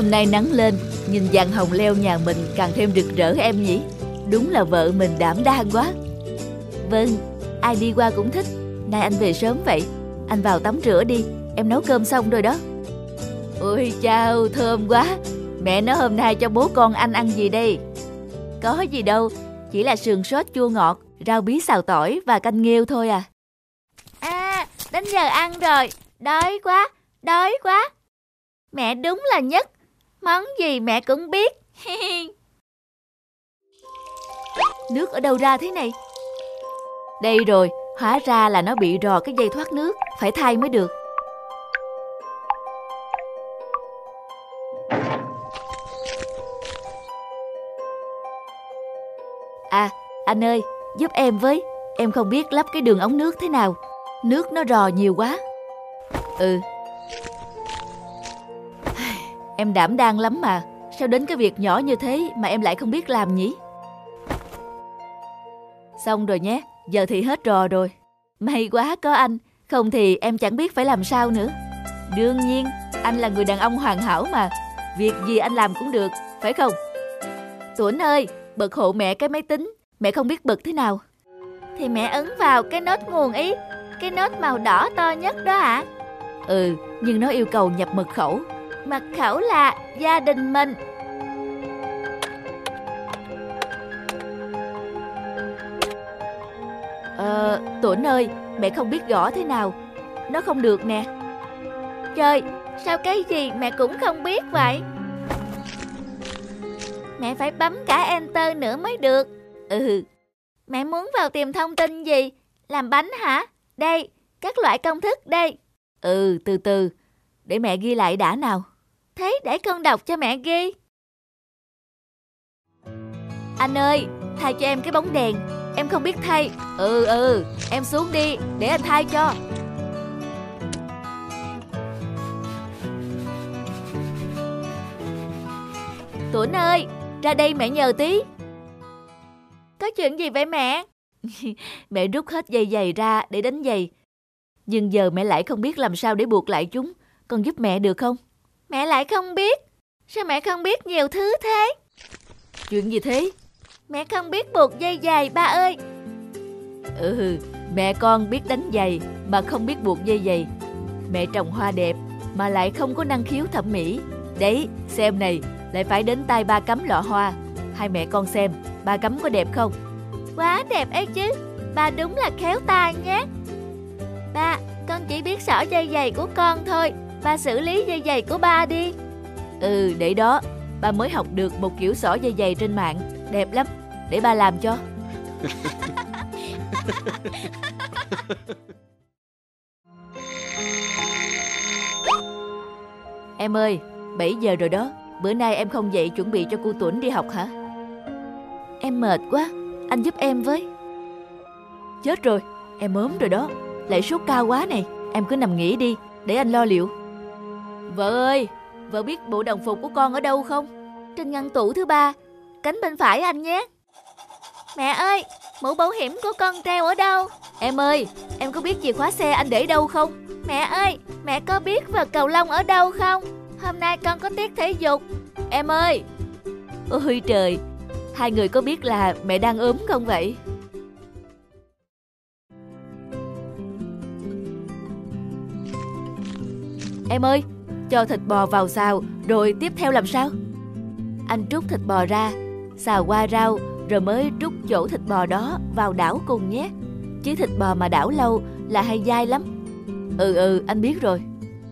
Hôm nay nắng lên, nhìn vàng hồng leo nhà mình càng thêm rực rỡ em nhỉ. Đúng là vợ mình đảm đang quá. Vâng, ai đi qua cũng thích. Nay anh về sớm vậy. Anh vào tắm rửa đi, em nấu cơm xong rồi đó. Ôi chao, thơm quá. Mẹ nói hôm nay cho bố con anh ăn gì đây? Có gì đâu, chỉ là sườn sốt chua ngọt, rau bí xào tỏi và canh nghêu thôi à. À, đến giờ ăn rồi. Đói quá, đói quá. Mẹ đúng là nhất. Món gì mẹ cũng biết. Nước ở đâu ra thế này? Đây rồi, hóa ra là nó bị rò cái dây thoát nước, phải thay mới được. À, anh ơi, giúp em với. Em không biết lắp cái đường ống nước thế nào. Nước nó rò nhiều quá. Em đảm đang lắm mà. Sao đến cái việc nhỏ như thế mà em lại không biết làm nhỉ? Xong rồi nhé, giờ thì hết trò rồi. May quá có anh, không thì em chẳng biết phải làm sao nữa. Đương nhiên, anh là người đàn ông hoàn hảo mà. Việc gì anh làm cũng được, phải không? Tuấn ơi, bật hộ mẹ cái máy tính. Mẹ không biết bật thế nào. Thì mẹ ấn vào cái nốt nguồn ý. Cái nốt màu đỏ to nhất đó ạ. Nhưng nó yêu cầu nhập mật khẩu. Mật khẩu là gia đình mình. Tuấn ơi, mẹ không biết gõ thế nào. Nó không được nè. Trời, sao cái gì mẹ cũng không biết vậy? Mẹ phải bấm cả Enter nữa mới được. Mẹ muốn vào tìm thông tin gì? Làm bánh hả? Đây, các loại công thức đây. Từ từ, để mẹ ghi lại đã nào. Thế để con đọc cho mẹ ghi. Anh ơi, thay cho em cái bóng đèn. Em không biết thay. Em xuống đi, để anh thay cho. Tuấn ơi, ra đây mẹ nhờ tí. Có chuyện gì vậy mẹ? Mẹ rút hết dây giày ra để đánh giày. Nhưng giờ mẹ lại không biết làm sao để buộc lại chúng. Con giúp mẹ được không? Mẹ lại không biết. Sao mẹ không biết nhiều thứ thế? Chuyện gì thế? Mẹ không biết buộc dây giày ba ơi. Mẹ con biết đánh giày mà không biết buộc dây giày. Mẹ trồng hoa đẹp mà lại không có năng khiếu thẩm mỹ. Đấy, xem này, lại phải đến tay ba cắm lọ hoa. Hai mẹ con xem, ba cắm có đẹp không? Quá đẹp ấy chứ. Ba đúng là khéo tay nhé. Ba, con chỉ biết xỏ dây giày của con thôi. Ba xử lý dây giày của ba đi. Để đó, ba mới học được một kiểu xỏ dây giày trên mạng. Đẹp lắm, để ba làm cho. Em ơi, 7 giờ rồi đó. Bữa nay em không dậy chuẩn bị cho cô Tuấn đi học hả? Em mệt quá, anh giúp em với. Chết rồi, em ốm rồi đó. Lại sốt cao quá này. Em cứ nằm nghỉ đi, để anh lo liệu. Vợ ơi, vợ biết bộ đồng phục của con ở đâu không? Trên ngăn tủ thứ 3, cánh bên phải anh nhé. Mẹ ơi, mũ bảo hiểm của con treo ở đâu? Em ơi, em có biết chìa khóa xe anh để đâu không? Mẹ ơi, mẹ có biết vợt cầu lông ở đâu không? Hôm nay con có tiết thể dục. Em ơi! Ôi trời, hai người có biết là mẹ đang ốm không vậy? Em ơi, cho thịt bò vào xào, rồi tiếp theo làm sao? Anh trút thịt bò ra, xào qua rau, rồi mới trút chỗ thịt bò đó vào đảo cùng nhé. Chứ thịt bò mà đảo lâu là hay dai lắm. Anh biết rồi.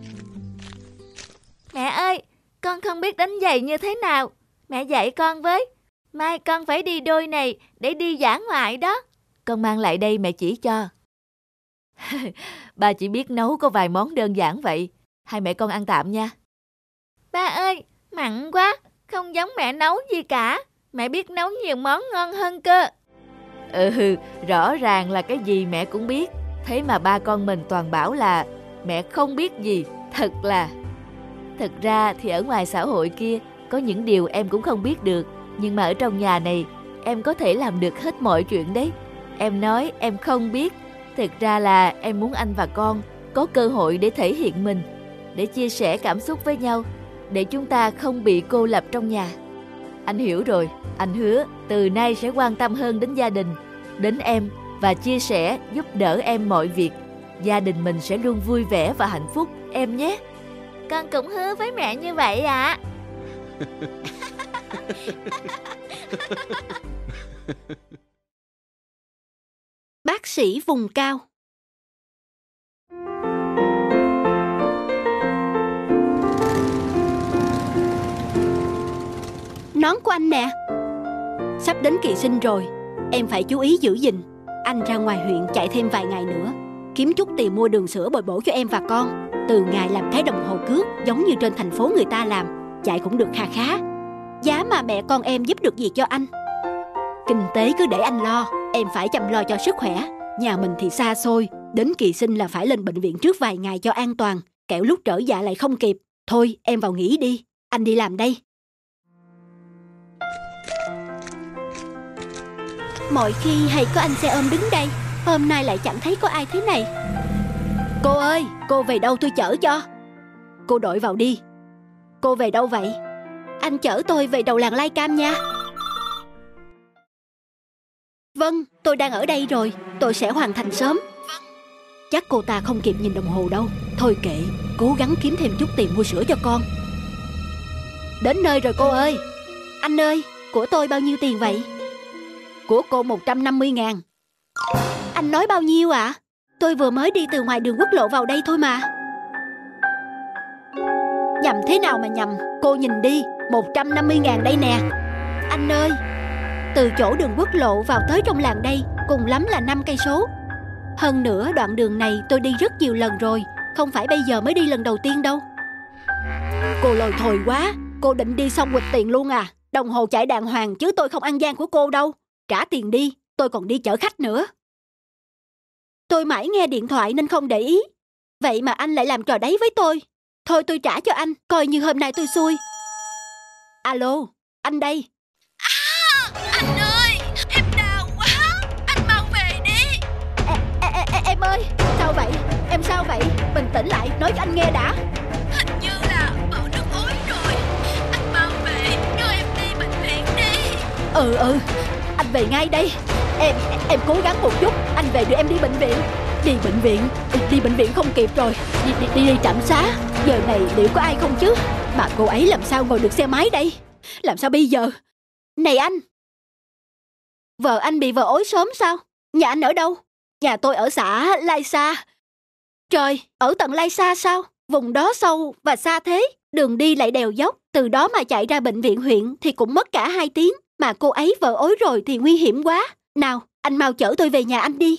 Mẹ ơi, con không biết đánh giày như thế nào. Mẹ dạy con với. Mai con phải đi đôi này để đi dã ngoại đó. Con mang lại đây mẹ chỉ cho. Ba chỉ biết nấu có vài món đơn giản vậy. Hai mẹ con ăn tạm nha. Ba ơi, mặn quá. Không giống mẹ nấu gì cả. Mẹ biết nấu nhiều món ngon hơn cơ. Rõ ràng là cái gì mẹ cũng biết. Thế mà ba con mình toàn bảo là mẹ không biết gì. Thật ra thì ở ngoài xã hội kia có những điều em cũng không biết được. Nhưng mà ở trong nhà này em có thể làm được hết mọi chuyện đấy. Em nói em không biết. Thật ra là em muốn anh và con có cơ hội để thể hiện mình, để chia sẻ cảm xúc với nhau. để chúng ta không bị cô lập trong nhà. Anh hiểu rồi, anh hứa từ nay sẽ quan tâm hơn đến gia đình, đến em và chia sẻ, giúp đỡ em mọi việc. Gia đình mình sẽ luôn vui vẻ và hạnh phúc, em nhé. Con cũng hứa với mẹ như vậy ạ. Bác sĩ vùng cao. Nón của anh nè. Sắp đến kỳ sinh rồi, em phải chú ý giữ gìn. Anh ra ngoài huyện chạy thêm vài ngày nữa, kiếm chút tiền mua đường sữa bồi bổ cho em và con. Từ ngày làm cái đồng hồ cước giống như trên thành phố người ta làm, chạy cũng được kha khá. Giá mà mẹ con em giúp được gì cho anh. Kinh tế cứ để anh lo, em phải chăm lo cho sức khỏe. Nhà mình thì xa xôi, đến kỳ sinh là phải lên bệnh viện trước vài ngày cho an toàn, kẻo lúc trở dạ lại không kịp. Thôi em vào nghỉ đi, anh đi làm đây. Mọi khi hay có anh xe ôm đứng đây, hôm nay lại chẳng thấy có ai thế này. Cô ơi, cô về đâu tôi chở cho. Cô đội vào đi. Cô về đâu vậy? Anh chở tôi về đầu làng Lai Cam nha. Vâng, tôi đang ở đây rồi, tôi sẽ hoàn thành sớm. Chắc cô ta không kịp nhìn đồng hồ đâu. Thôi kệ, cố gắng kiếm thêm chút tiền mua sữa cho con. Đến nơi rồi cô ơi. Anh ơi, của tôi bao nhiêu tiền vậy? Của cô 150.000. Anh nói bao nhiêu ạ? Tôi vừa mới đi từ ngoài đường quốc lộ vào đây thôi mà. Nhầm thế nào mà nhầm? Cô nhìn đi, 150.000 đây nè. Anh ơi, từ chỗ đường quốc lộ vào tới trong làng đây cùng lắm là 5 cây số. Hơn nữa đoạn đường này tôi đi rất nhiều lần rồi, không phải bây giờ mới đi lần đầu tiên đâu. Cô lôi thôi quá, cô định đi xong quỵt tiền luôn à? Đồng hồ chạy đàng hoàng chứ tôi không ăn gian của cô đâu. Trả tiền đi, tôi còn đi chở khách nữa. Tôi mãi nghe điện thoại nên không để ý. Vậy mà anh lại làm trò đấy với tôi. Thôi tôi trả cho anh, coi như hôm nay tôi xui. Alo, anh đây. Anh ơi, em đau quá, anh mau về đi. Em ơi, sao vậy? Em sao vậy? Bình tĩnh lại, nói cho anh nghe đã. Hình như là vợ nước ối rồi. Anh mau về, đưa em đi bệnh viện đi. Ừ, anh về ngay đây. Em cố gắng một chút, anh về đưa em đi bệnh viện. Đi bệnh viện không kịp rồi. Đi trạm xá. Giờ này liệu có ai không chứ? Mà cô ấy làm sao ngồi được xe máy đây? Làm sao bây giờ? Này anh, vợ anh bị vợ ối sớm sao? Nhà anh ở đâu? Nhà tôi ở xã Lai Sa. Trời, ở tận Lai Sa sao? Vùng đó sâu và xa thế. Đường đi lại đèo dốc. Từ đó mà chạy ra bệnh viện huyện thì cũng mất cả 2 tiếng. Mà cô ấy vợ ối rồi thì nguy hiểm quá. Nào, anh mau chở tôi về nhà anh đi.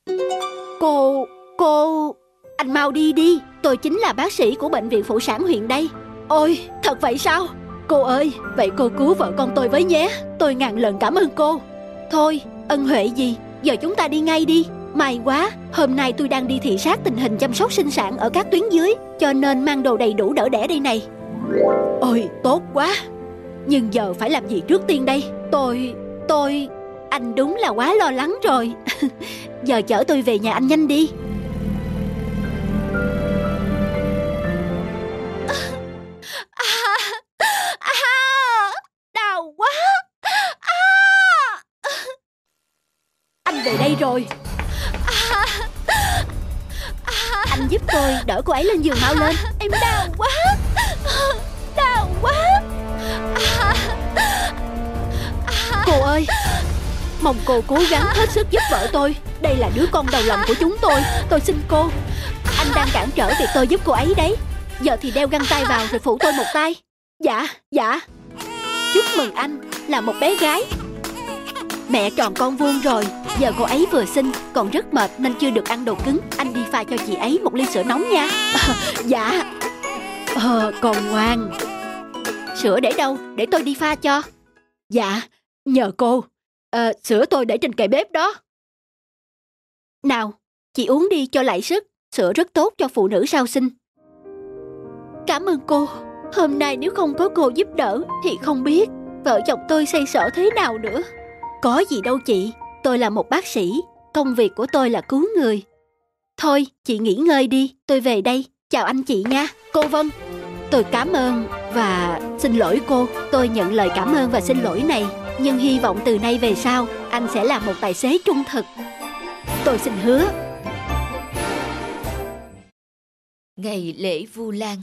Cô... Anh mau đi. Tôi chính là bác sĩ của bệnh viện phụ sản huyện đây. Ôi, thật vậy sao? Cô ơi, vậy cô cứu vợ con tôi với nhé. Tôi ngàn lần cảm ơn cô. Thôi, ân huệ gì, giờ chúng ta đi ngay đi. May quá, hôm nay tôi đang đi thị sát tình hình chăm sóc sinh sản ở các tuyến dưới, cho nên mang đồ đầy đủ đỡ đẻ đây này. Ôi, tốt quá. Nhưng giờ phải làm gì trước tiên đây? Tôi... Anh đúng là quá lo lắng rồi. Giờ chở tôi về nhà anh nhanh đi. Đau quá. Anh về đây rồi. Anh giúp tôi đỡ cô ấy lên giường mau lên. Em đau quá. Đau quá. Cô ơi, mong cô cố gắng hết sức giúp vợ tôi. Đây là đứa con đầu lòng của chúng tôi. Tôi xin cô. Anh đang cản trở việc tôi giúp cô ấy đấy. Giờ thì đeo găng tay vào rồi phụ tôi một tay. Dạ. Chúc mừng anh là một bé gái. Mẹ tròn con vuông rồi. Giờ cô ấy vừa sinh còn rất mệt nên chưa được ăn đồ cứng. Anh đi pha cho chị ấy một ly sữa nóng nha. Dạ. Con ngoan. Sữa để đâu? Để tôi đi pha cho. Dạ, nhờ cô. Sữa tôi để trên kệ bếp đó. Nào, chị uống đi cho lại sức. Sữa rất tốt cho phụ nữ sau sinh. Cảm ơn cô. Hôm nay nếu không có cô giúp đỡ thì không biết vợ chồng tôi xoay sở thế nào nữa. Có gì đâu chị. Tôi là một bác sĩ. Công việc của tôi là cứu người. Thôi, chị nghỉ ngơi đi. Tôi về đây. Chào anh chị nha. Cô Vân. Tôi cảm ơn. Và xin lỗi cô. Tôi nhận lời cảm ơn và xin lỗi này, nhưng hy vọng từ nay về sau anh sẽ là một tài xế trung thực. Tôi xin hứa. Ngày lễ Vu Lan.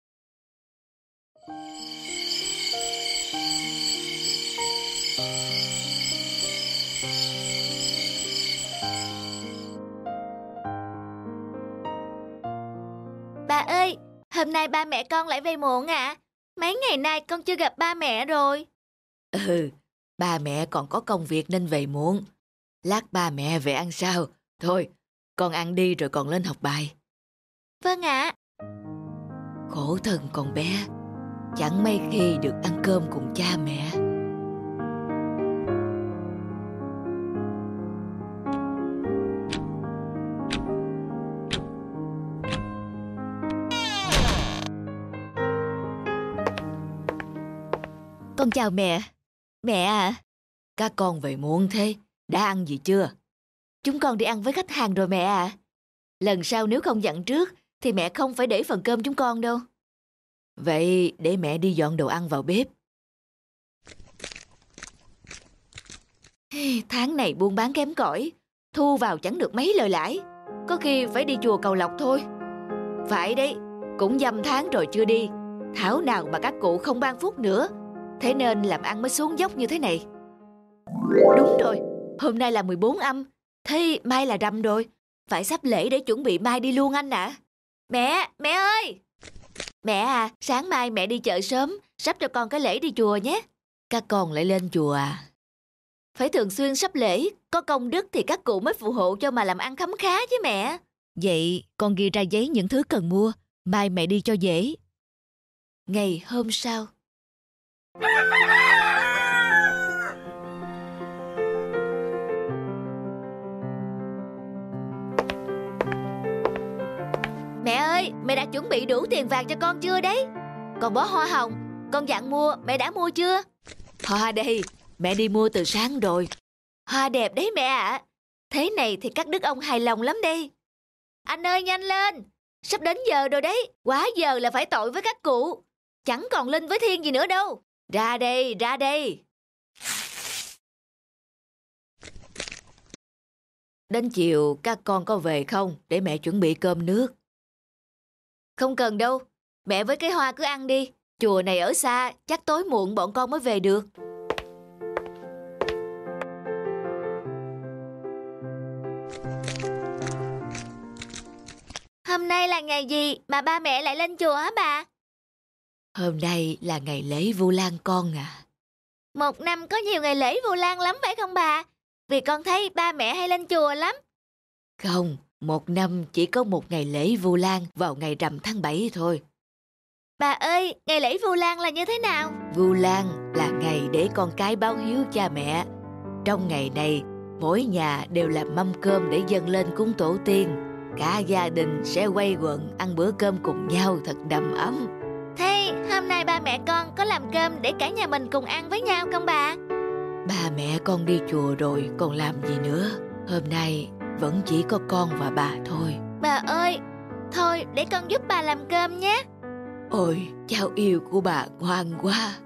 Bà ơi, hôm nay ba mẹ con lại về muộn ạ. Mấy ngày nay con chưa gặp ba mẹ rồi. Ba mẹ còn có công việc nên về muộn. Lát ba mẹ về ăn sau. Thôi, con ăn đi rồi còn lên học bài. Vâng ạ. Khổ thân con bé, chẳng mấy khi được ăn cơm cùng cha mẹ. Con chào mẹ. Mẹ à. Các con về muộn thế, đã ăn gì chưa? Chúng con đi ăn với khách hàng rồi mẹ à. Lần sau nếu không dặn trước thì mẹ không phải để phần cơm chúng con đâu. Vậy để mẹ đi dọn đồ ăn vào bếp. Tháng này buôn bán kém cỏi, thu vào chẳng được mấy lời lãi. Có khi phải đi chùa cầu lộc thôi. Phải đấy, cũng dăm tháng rồi chưa đi. Thảo nào mà các cụ không ban phúc nữa. Thế nên làm ăn mới xuống dốc như thế này. Đúng rồi, hôm nay là 14 âm, thế mai là rằm rồi. Phải sắp lễ để chuẩn bị mai đi luôn anh ạ. Mẹ ơi! Mẹ à, sáng mai mẹ đi chợ sớm, sắp cho con cái lễ đi chùa nhé. Các con lại lên chùa à? Phải thường xuyên sắp lễ, có công đức thì các cụ mới phù hộ cho mà làm ăn khấm khá chứ mẹ. Vậy con ghi ra giấy những thứ cần mua, mai mẹ đi cho dễ. Ngày hôm sau. Mẹ ơi, mẹ đã chuẩn bị đủ tiền vàng cho con chưa đấy? Còn bó hoa hồng, con dặn mua, mẹ đã mua chưa? Hoa đây, mẹ đi mua từ sáng rồi. Hoa đẹp đấy mẹ ạ. Thế này thì các đức ông hài lòng lắm đây. Anh ơi nhanh lên, sắp đến giờ rồi đấy. Quá giờ là phải tội với các cụ. Chẳng còn linh với thiên gì nữa đâu. Ra đây, ra đây. Đến chiều các con có về không để mẹ chuẩn bị cơm nước? Không cần đâu, mẹ với cái Hoa cứ ăn đi. Chùa này ở xa, chắc tối muộn bọn con mới về được. Hôm nay là ngày gì mà ba mẹ lại lên chùa hả bà? Hôm nay là ngày lễ Vu Lan con à. Một năm có nhiều ngày lễ Vu Lan lắm phải không bà? Vì con thấy ba mẹ hay lên chùa lắm. Không, một năm chỉ có một ngày lễ Vu Lan vào ngày rằm tháng 7 thôi. Bà ơi, ngày lễ Vu Lan là như thế nào? Vu Lan là ngày để con cái báo hiếu cha mẹ. Trong ngày này, mỗi nhà đều làm mâm cơm để dâng lên cúng tổ tiên. Cả gia đình sẽ quây quần ăn bữa cơm cùng nhau thật đầm ấm. Thế hôm nay ba mẹ con có làm cơm để cả nhà mình cùng ăn với nhau không bà? Ba mẹ con đi chùa rồi còn làm gì nữa. Hôm nay vẫn chỉ có con và bà thôi. Bà ơi, thôi để con giúp bà làm cơm nhé. Ôi, cháu yêu của bà ngoan quá.